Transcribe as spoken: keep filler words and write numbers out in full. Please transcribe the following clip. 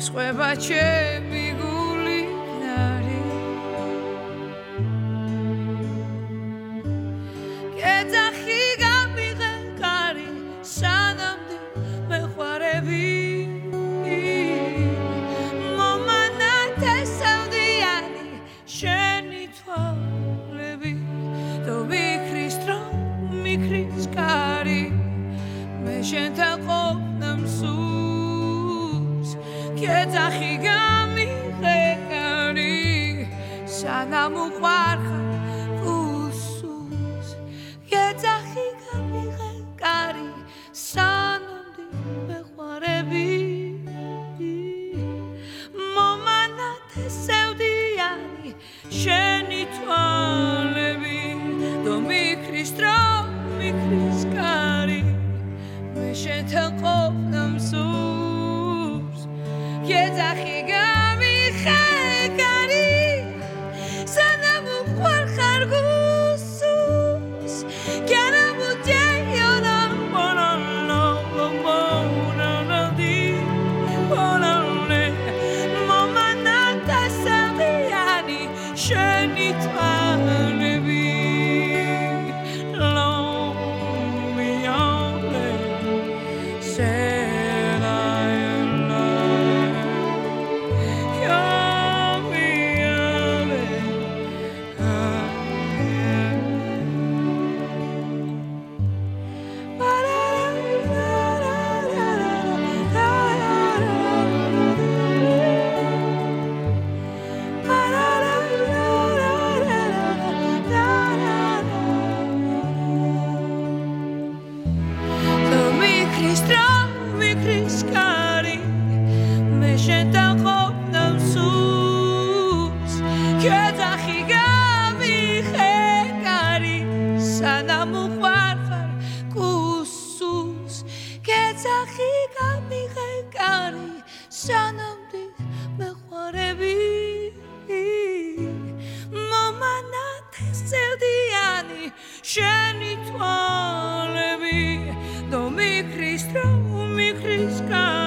გასყვება ჩემი გული ნარი კეძახი გამიღე კარი სანამდე მეხვარები მომანათესავდიანი შენი თვალები თუ მიქრის რომ მიქრის კარი მე შენთან ყოფნა მსურს კეძახი გამიღე კარი სანამ უყვარხარ უსურს კეძახი გამიღე კარი სანამდე მეხვარები მომანათესევდიანი შენი თვალები თუ მიქრის რომ მიქრის კარი მე შენთან ყოფნა მსურს კეძახი გამიღე კარი სანამ უყვარხარ უსურს შენი თვალები დო მიქრის რომ მიქრის კარი